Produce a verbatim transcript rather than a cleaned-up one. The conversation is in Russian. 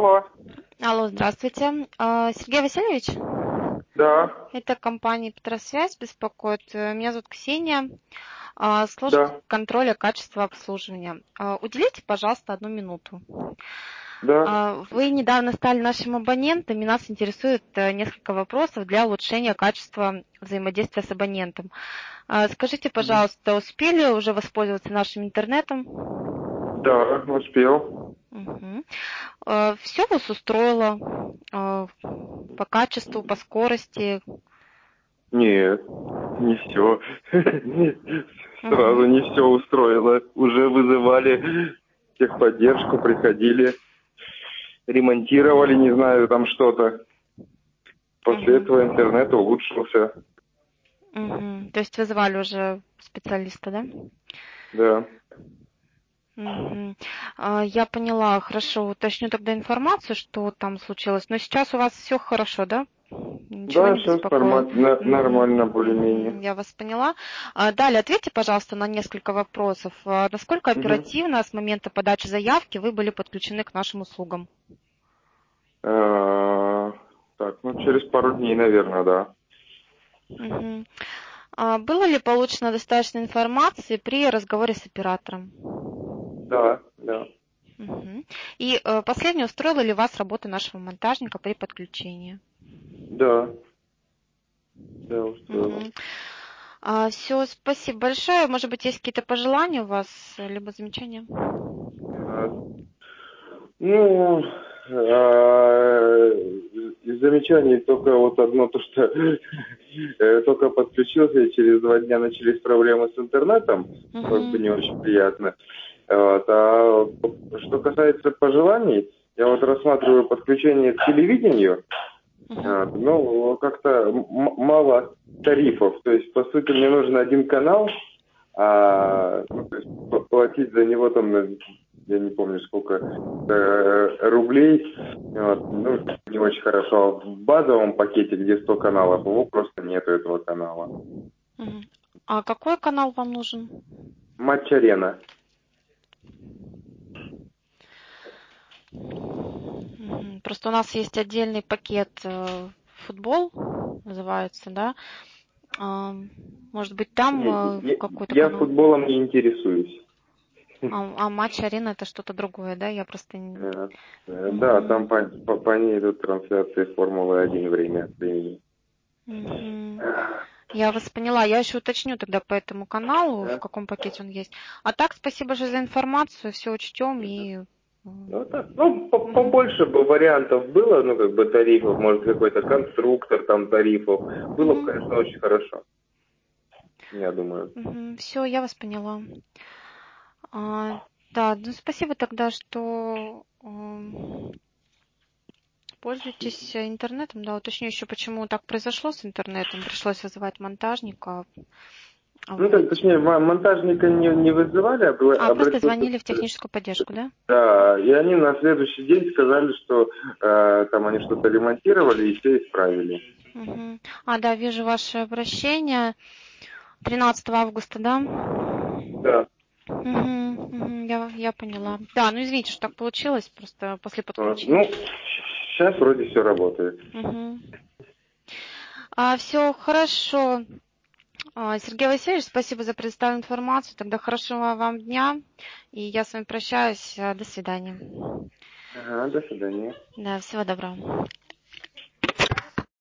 Алло. Алло, здравствуйте. А, Сергей Васильевич? Да, Это компания Петросвязь беспокоит. Э, Меня зовут Ксения. А, Служба да, контроля качества обслуживания. А, Уделите, пожалуйста, одну минуту. да. А, Вы недавно стали нашим абонентом, и нас интересует э, несколько вопросов для улучшения качества взаимодействия с абонентом. А, Скажите, Мгм. пожалуйста, успели уже воспользоваться нашим интернетом? Да, успел. Все вас устроило э, по качеству, по скорости? Нет, не все. Сразу Мгм. не все устроило. Уже вызывали техподдержку, приходили, ремонтировали, не знаю, там что-то. После Мгм. этого интернет улучшился. Мгм. То есть вызывали уже специалиста, да? Да. Мгм. А, Я поняла, хорошо, уточню тогда информацию, что там случилось. Но сейчас у вас все хорошо, да? Ничего Да, не сейчас беспокоит? нормально, нормально Мгм. более-менее. Мгм. Я вас поняла. А, Далее ответьте, пожалуйста, на несколько вопросов. А, Насколько Мгм. оперативно с момента подачи заявки вы были подключены к нашим услугам? А, Так, ну через пару дней, наверное, да. Мгм. А Было ли получено достаточно информации при разговоре с оператором? Да, да, Мгм. И э, последнее, устроила ли вас работа нашего монтажника при подключении? да, да, устроило. Все, спасибо большое. Может быть, есть какие-то пожелания у вас, э, либо замечания? А, Ну, а, из замечаний только вот одно, то что э, только подключился, и через два дня начались проблемы с интернетом, как бы Мгм. не очень приятно. Вот. А что касается пожеланий, я вот рассматриваю подключение к телевидению. Мгм. Вот. Ну, как-то м- мало тарифов. То есть, по сути, мне нужен один канал, а ну, то есть, п- платить за него там, на- я не помню сколько э, рублей. Вот. Ну, не очень хорошо. В базовом пакете, где сто каналов, его просто нету этого канала. Мгм. А какой канал вам нужен? Матч-арена. Мгм. Просто у нас есть отдельный пакет э, футбол, называется, да? А, Может быть, там Не, э, я, какой-то я канал? футболом не интересуюсь. А, а матч-арена это что-то другое, да? Я просто... не- Э, э, Да, там Мгм. по, по, по ней идут трансляции Формулы один время от времени. Мгм. Я вас поняла. Я еще уточню тогда по этому каналу, в Да. каком пакете он есть. А так, спасибо большое за информацию. Все учтем и... Ну, м, так, ну, по- мгм. побольше бы вариантов было, ну, как бы тарифов, может, какой-то конструктор там тарифов. Было бы, конечно, Мгм. очень хорошо, я думаю. Мгм. Все, я вас поняла. А, да, ну спасибо тогда, что м, пользуетесь э, интернетом. Да, уточню еще, почему так произошло с интернетом. Пришлось вызывать монтажника. А, Ну, Вот. так, точнее, мо- монтажника не, не вызывали, обра- А, просто обратился, звонили в техническую поддержку, да? да, и они на следующий день сказали, что э, там они что-то ремонтировали и все исправили. Мгм. А, да, вижу ваше обращение. тринадцатого августа, да? Да. Мгм, мгм, я, я поняла. Да, ну извините, что так получилось, просто после Вот. подключения. Ну, сейчас вроде все работает. Угу. А, все хорошо. А, Сергей Васильевич, спасибо за предоставленную информацию. Тогда хорошего вам дня. И я с вами прощаюсь. А, До свидания. Ага, до свидания. Да, всего доброго.